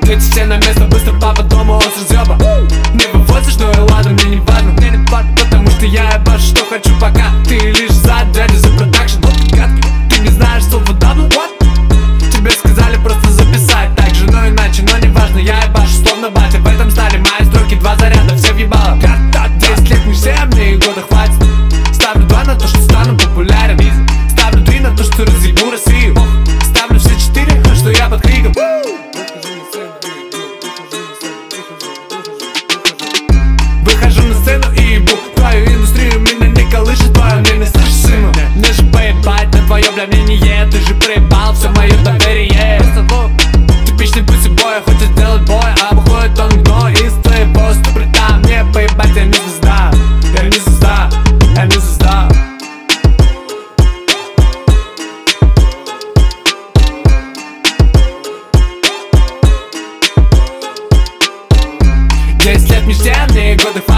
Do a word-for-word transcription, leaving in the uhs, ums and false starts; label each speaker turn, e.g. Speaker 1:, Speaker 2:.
Speaker 1: Дети все на место, быстро папа дома, он с разъеба. Не вывозишь, но и ладно, мне не важно, мне не важно, потому что я ебашу, что хочу пока. Ты лишь за дядю, за продакшн, вот гадкий. Ты не знаешь слово дабл, what? Тебе сказали просто записать так же, но иначе, но не важно, я ебашу, словно батя. В этом стали мои строки, два заряда, все въебало. Десять лет не все, мне и года хватит. Ставлю два на то, что стану популярен. Ставлю три на то, что разъебу Россию. Ставлю все четыре, что я под криком. Выхожу на сцену и ебу твою индустрию, меня не колышет твое мнение, слышишь, сыну? Мне же поебать на твое, бля, мнение. Ты же проебал все мое доверие. Типичный пусибой, хочет сделать бой, а выходит он гной из твоего ступрита. Мне поебать, я не звезда, я не звезда, я не звезда. Десять лет мечте, мне и годы хватит.